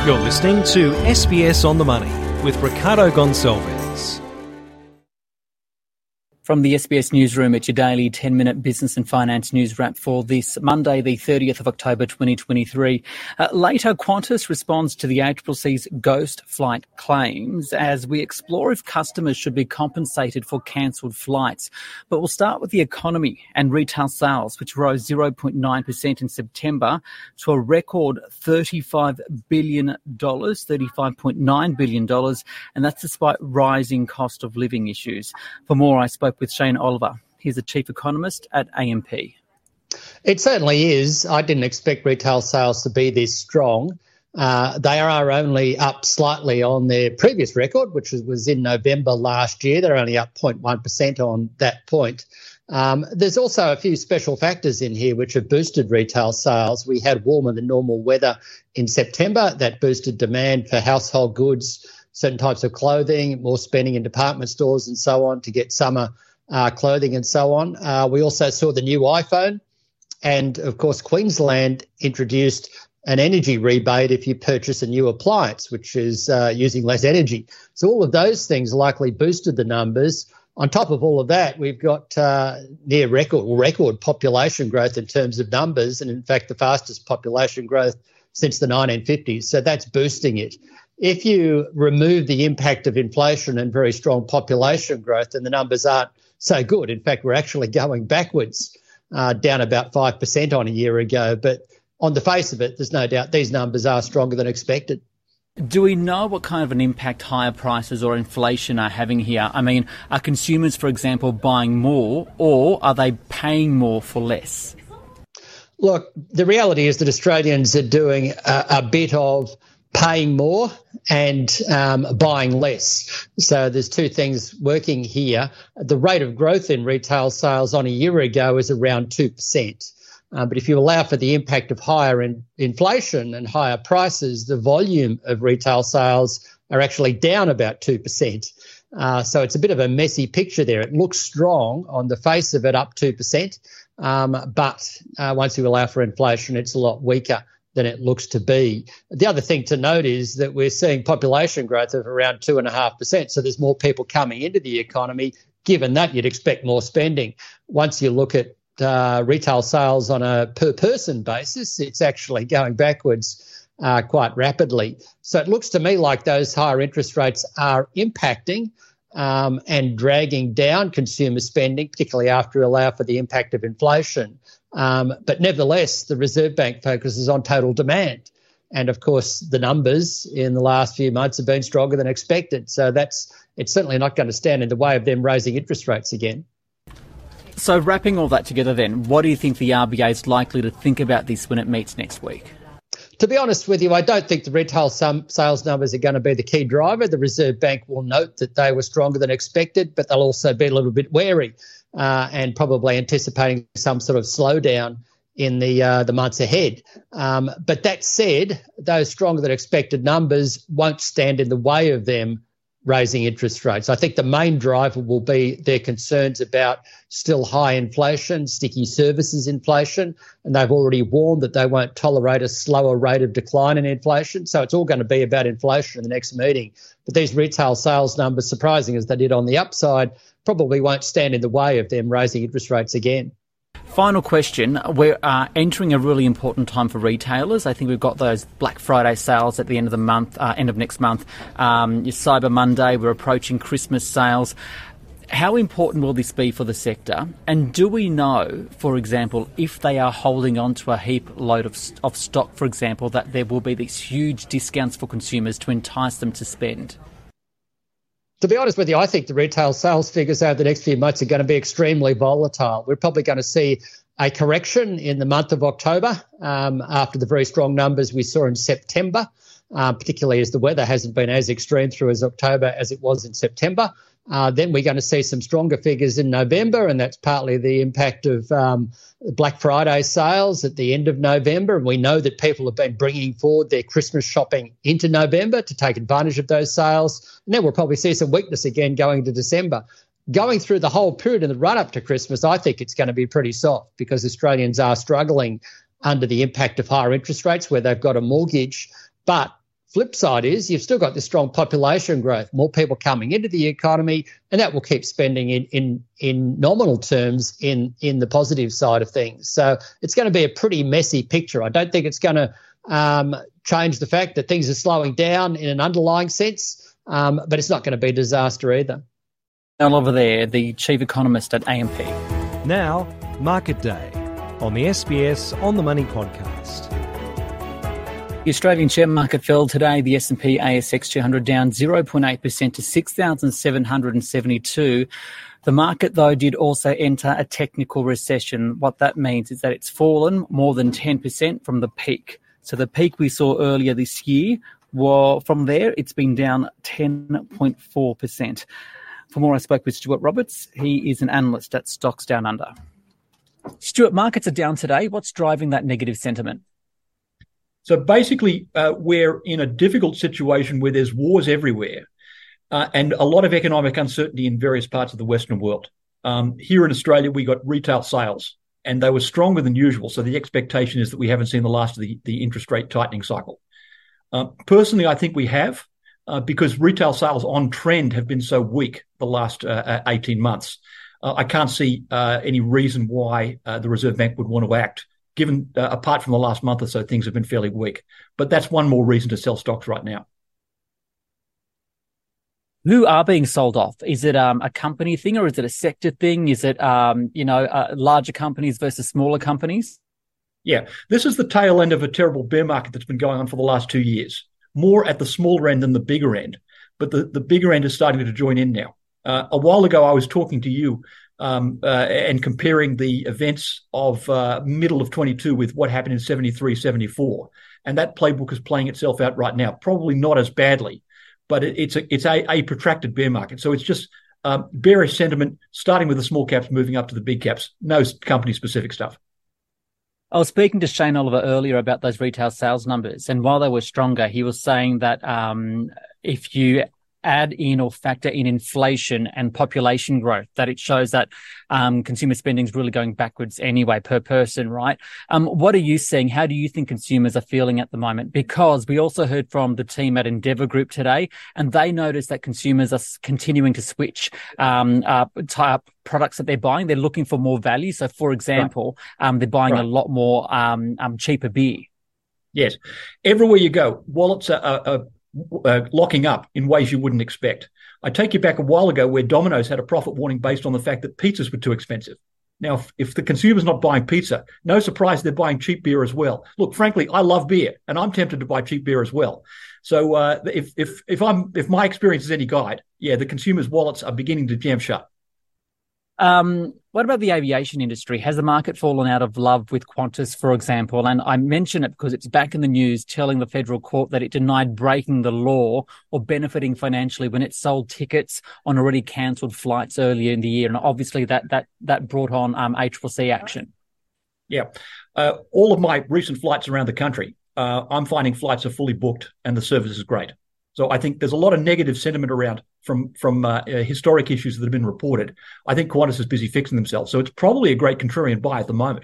You're listening to SBS on the Money with Ricardo Gonçalves. From the SBS Newsroom, it's your daily 10-minute business and finance news wrap for this Monday, the 30th of October 2023. Later, Qantas responds to the ACCC's ghost flight claims as we explore if customers should be compensated for cancelled flights. But we'll start with the economy and retail sales, which rose 0.9% in September to a record $35 billion, $35.9 billion, and that's despite rising cost of living issues. For more, I spoke with Shane Oliver. He's the chief economist at AMP. It certainly is. I didn't expect retail sales to be this strong. They are only up slightly on their previous record, which was in November last year. They're only up 0.1% on that point. There's also a few special factors in here which have boosted retail sales. We had warmer than normal weather in September that boosted demand for household goods, certain types of clothing, more spending in department stores and so on to get summer clothing and so on. We also saw the new iPhone, and of course Queensland introduced an energy rebate if you purchase a new appliance, which is using less energy. So all of those things likely boosted the numbers. On top of all of that, we've got near record population growth in terms of numbers, and in fact the fastest population growth since the 1950s. So that's boosting it. If you remove the impact of inflation and very strong population growth, then the numbers aren't so good. In fact, we're actually going backwards, down about 5% on a year ago. But on the face of it, there's no doubt these numbers are stronger than expected. Do we know what kind of an impact higher prices or inflation are having here? I mean, are consumers, for example, buying more, or are they paying more for less? Look, the reality is that Australians are doing a bit of paying more and buying less. So there's two things working here. The rate of growth in retail sales on a year ago is around 2%. But if you allow for the impact of higher inflation and higher prices, the volume of retail sales are actually down about 2%. So it's a bit of a messy picture there. It looks strong on the face of it, up 2%. But once you allow for inflation, it's a lot weaker than it looks to be. The other thing to note is that we're seeing population growth of around 2.5%. So there's more people coming into the economy. Given that, you'd expect more spending. Once you look at retail sales on a per person basis, it's actually going backwards quite rapidly. So it looks to me like those higher interest rates are impacting and dragging down consumer spending, particularly after you allow for the impact of inflation. But nevertheless, the Reserve Bank focuses on total demand. And of course, the numbers in the last few months have been stronger than expected. So it's certainly not going to stand in the way of them raising interest rates again. So wrapping all that together then, what do you think the RBA is likely to think about this when it meets next week? To be honest with you, I don't think the retail sales numbers are going to be the key driver. The Reserve Bank will note that they were stronger than expected, but they'll also be a little bit wary and probably anticipating some sort of slowdown in the months ahead. But that said, those stronger than expected numbers won't stand in the way of them raising interest rates. I think the main driver will be their concerns about still high inflation, sticky services inflation, and they've already warned that they won't tolerate a slower rate of decline in inflation. So it's all going to be about inflation in the next meeting. But these retail sales numbers, surprising as they did on the upside, probably won't stand in the way of them raising interest rates again. Final question. We're entering a really important time for retailers. I think we've got those Black Friday sales at the end of the month, end of next month. Your Cyber Monday, we're approaching Christmas sales. How important will this be for the sector? And do we know, for example, if they are holding on to a heap load of stock, for example, that there will be these huge discounts for consumers to entice them to spend? To be honest with you, I think the retail sales figures over the next few months are going to be extremely volatile. We're probably going to see a correction in the month of October after the very strong numbers we saw in September, particularly as the weather hasn't been as extreme through as October as it was in September. Then we're going to see some stronger figures in November, and that's partly the impact of Black Friday sales at the end of November. And we know that people have been bringing forward their Christmas shopping into November to take advantage of those sales. And then we'll probably see some weakness again going into December. Going through the whole period in the run-up to Christmas, I think it's going to be pretty soft because Australians are struggling under the impact of higher interest rates where they've got a mortgage. But flip side is you've still got this strong population growth, more people coming into the economy, and that will keep spending in nominal terms in the positive side of things. So it's going to be a pretty messy picture. I don't think it's going to change the fact that things are slowing down in an underlying sense, but it's not going to be a disaster either. Oliver there, the chief economist at AMP. Now, Market Day on the SBS On The Money podcast. The Australian share market fell today. The S&P ASX 200 down 0.8% to 6,772. The market, though, did also enter a technical recession. What that means is that it's fallen more than 10% from the peak. So the peak we saw earlier this year, well, from there, it's been down 10.4%. For more, I spoke with Stuart Roberts. He is an analyst at Stocks Down Under. Stuart, markets are down today. What's driving that negative sentiment? So basically, we're in a difficult situation where there's wars everywhere and a lot of economic uncertainty in various parts of the Western world. Here in Australia, we got retail sales and they were stronger than usual. So the expectation is that we haven't seen the last of the interest rate tightening cycle. Personally, I think we have because retail sales on trend have been so weak the last 18 months. I can't see any reason why the Reserve Bank would want to act. Given, apart from the last month or so, things have been fairly weak. But that's one more reason to sell stocks right now. Who are being sold off? Is it a company thing or is it a sector thing? Is it, larger companies versus smaller companies? Yeah, this is the tail end of a terrible bear market that's been going on for the last 2 years. More at the smaller end than the bigger end. But the bigger end is starting to join in now. A while ago, I was talking to you and comparing the events of middle of 22 with what happened in 73, 74. And that playbook is playing itself out right now, probably not as badly, but it's a protracted bear market. So it's just bearish sentiment, starting with the small caps, moving up to the big caps, no company-specific stuff. I was speaking to Shane Oliver earlier about those retail sales numbers, and while they were stronger, he was saying that if you add in or factor in inflation and population growth, that it shows that consumer spending is really going backwards anyway per person, right? What are you seeing? How do you think consumers are feeling at the moment? Because we also heard from the team at Endeavour Group today, and they noticed that consumers are continuing to switch type products that they're buying. They're looking for more value. So, for example, they're buying a lot more cheaper beer. Yes. Everywhere you go, wallets are locking up in ways you wouldn't expect. I take you back a while ago where Domino's had a profit warning based on the fact that pizzas were too expensive. Now, if the consumer's not buying pizza, no surprise they're buying cheap beer as well. Look, frankly, I love beer and I'm tempted to buy cheap beer as well. So if my experience is any guide, yeah, the consumer's wallets are beginning to jam shut. What about the aviation industry? Has the market fallen out of love with Qantas, for example? And I mention it because it's back in the news telling the federal court that it denied breaking the law or benefiting financially when it sold tickets on already cancelled flights earlier in the year. And obviously that brought on ACCC action. Yeah. All of my recent flights around the country, I'm finding flights are fully booked and the service is great. So I think there's a lot of negative sentiment around from historic issues that have been reported. I think Qantas is busy fixing themselves. So it's probably a great contrarian buy at the moment.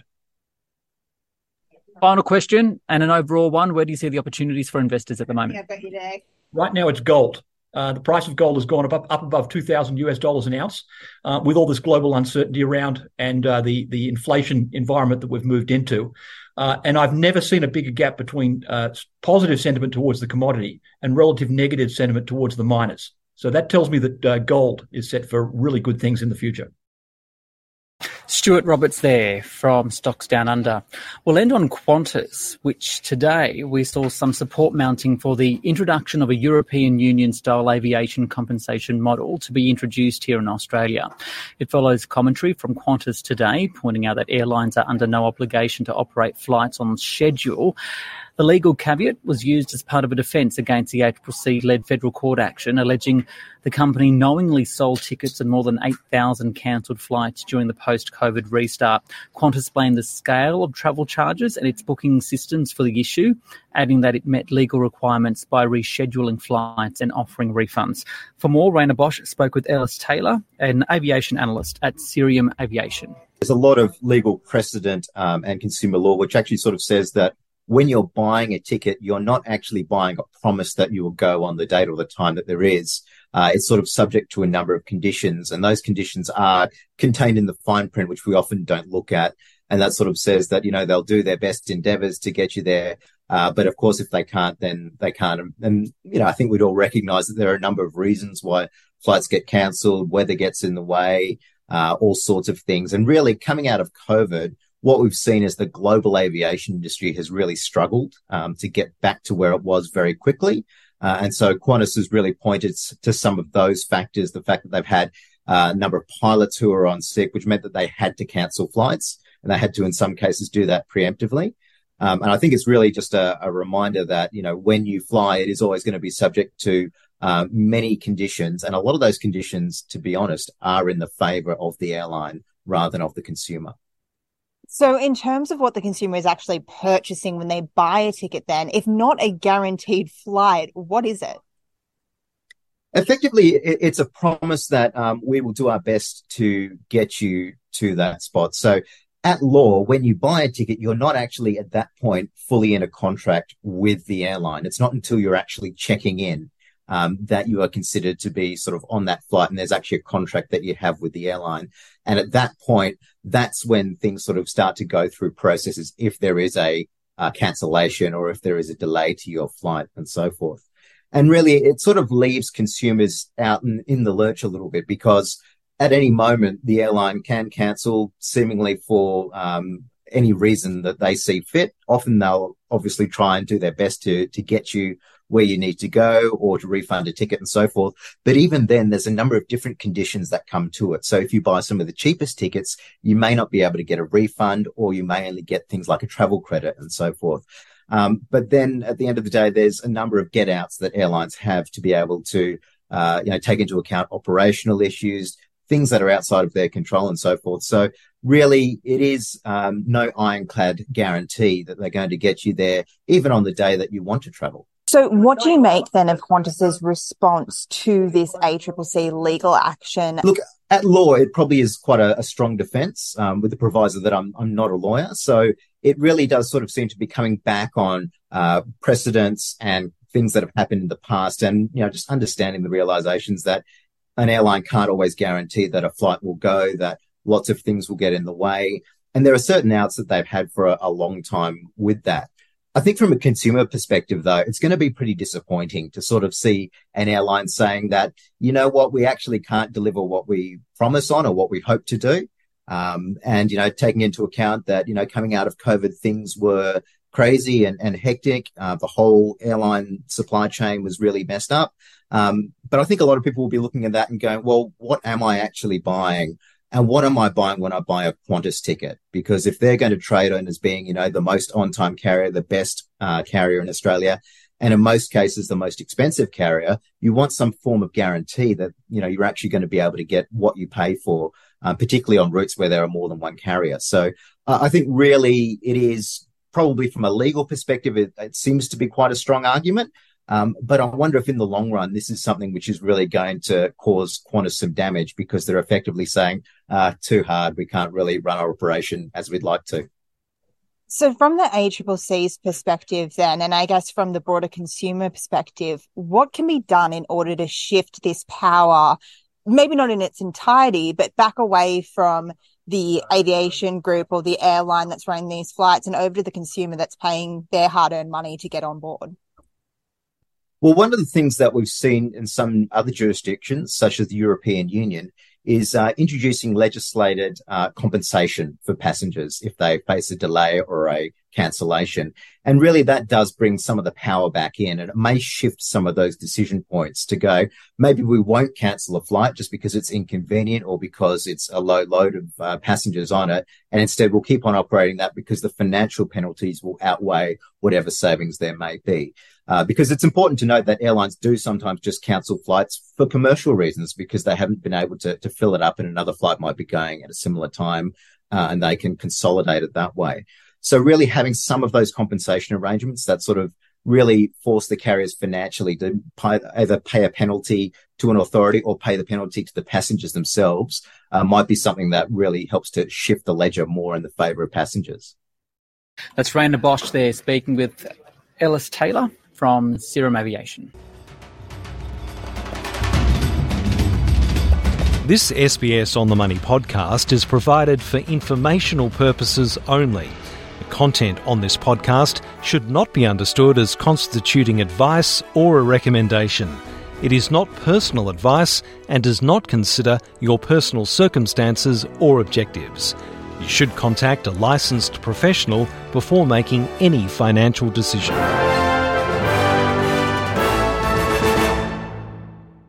Final question and an overall one. Where do you see the opportunities for investors at the moment? Right now it's gold. The price of gold has gone up above $2,000 an ounce with all this global uncertainty around and the inflation environment that we've moved into. And I've never seen a bigger gap between positive sentiment towards the commodity and relative negative sentiment towards the miners. So that tells me that gold is set for really good things in the future. Stuart Roberts there from Stocks Down Under. We'll end on Qantas, which today we saw some support mounting for the introduction of a European Union-style aviation compensation model to be introduced here in Australia. It follows commentary from Qantas today, pointing out that airlines are under no obligation to operate flights on schedule. The legal caveat was used as part of a defence against the ACCC-led federal court action, alleging the company knowingly sold tickets on more than 8,000 cancelled flights during the post-COVID restart. Qantas blamed the scale of travel charges and its booking systems for the issue, adding that it met legal requirements by rescheduling flights and offering refunds. For more, Raina Bosch spoke with Ellis Taylor, an aviation analyst at Cirium Aviation. There's a lot of legal precedent and consumer law which actually sort of says that when you're buying a ticket, you're not actually buying a promise that you will go on the date or the time that there is. It's sort of subject to a number of conditions, and those conditions are contained in the fine print, which we often don't look at. And that sort of says that, they'll do their best endeavors to get you there. But of course, if they can't, then they can't. And, I think we'd all recognize that there are a number of reasons why flights get cancelled, weather gets in the way, all sorts of things. And really coming out of COVID, what we've seen is the global aviation industry has really struggled to get back to where it was very quickly. And so Qantas has really pointed to some of those factors, the fact that they've had a number of pilots who are on sick, which meant that they had to cancel flights, and they had to, in some cases, do that preemptively. And I think it's really just a reminder that, when you fly, it is always going to be subject to many conditions. And a lot of those conditions, to be honest, are in the favor of the airline rather than of the consumer. So in terms of what the consumer is actually purchasing when they buy a ticket, then, if not a guaranteed flight, what is it? Effectively, it's a promise that we will do our best to get you to that spot. So at law, when you buy a ticket, you're not actually at that point fully in a contract with the airline. It's not until you're actually checking in that you are considered to be sort of on that flight, and there's actually a contract that you have with the airline. And at that point, that's when things sort of start to go through processes, if there is a cancellation or if there is a delay to your flight and so forth. And really, it sort of leaves consumers out in the lurch a little bit, because at any moment, the airline can cancel seemingly for any reason that they see fit. Often they'll obviously try and do their best to get you where you need to go or to refund a ticket and so forth. But even then, there's a number of different conditions that come to it. So if you buy some of the cheapest tickets, you may not be able to get a refund, or you may only get things like a travel credit and so forth. But then at the end of the day, there's a number of get outs that airlines have to be able to, take into account operational issues, things that are outside of their control and so forth. So really, it is no ironclad guarantee that they're going to get you there, even on the day that you want to travel. So what do you make then of Qantas's response to this ACCC legal action? Look, at law, it probably is quite a strong defence, with the proviso that I'm not a lawyer. So it really does sort of seem to be coming back on precedents and things that have happened in the past, and just understanding the realizations that an airline can't always guarantee that a flight will go, that lots of things will get in the way. And there are certain outs that they've had for a long time with that. I think from a consumer perspective, though, it's going to be pretty disappointing to sort of see an airline saying that, we actually can't deliver what we promise on or what we hope to do. And, taking into account that, coming out of COVID, things were crazy and hectic. The whole airline supply chain was really messed up. But I think a lot of people will be looking at that and going, well, what am I actually buying? And what am I buying when I buy a Qantas ticket? Because if they're going to trade on as being, the most on-time carrier, the best carrier in Australia, and in most cases, the most expensive carrier, you want some form of guarantee that, you're actually going to be able to get what you pay for, particularly on routes where there are more than one carrier. So I think really it is probably from a legal perspective, it seems to be quite a strong argument. But I wonder if in the long run, this is something which is really going to cause Qantas some damage, because they're effectively saying, too hard, we can't really run our operation as we'd like to. So from the ACCC's perspective then, and I guess from the broader consumer perspective, what can be done in order to shift this power, maybe not in its entirety, but back away from the aviation group or the airline that's running these flights and over to the consumer that's paying their hard-earned money to get on board? Well, one of the things that we've seen in some other jurisdictions, such as the European Union, is introducing legislated compensation for passengers if they face a delay or a cancellation. And really that does bring some of the power back in, and it may shift some of those decision points to go, maybe we won't cancel a flight just because it's inconvenient or because it's a low load of passengers on it. And instead we'll keep on operating that because the financial penalties will outweigh whatever savings there may be. Because it's important to note that airlines do sometimes just cancel flights for commercial reasons, because they haven't been able to fill it up and another flight might be going at a similar time, and they can consolidate it that way. So really having some of those compensation arrangements that sort of really force the carriers financially to either pay a penalty to an authority or pay the penalty to the passengers themselves might be something that really helps to shift the ledger more in the favour of passengers. That's Raina Bosch there speaking with Ellis Taylor from Serum Aviation. This SBS On The Money podcast is provided for informational purposes only. The content on this podcast should not be understood as constituting advice or a recommendation. It is not personal advice and does not consider your personal circumstances or objectives. You should contact a licensed professional before making any financial decision.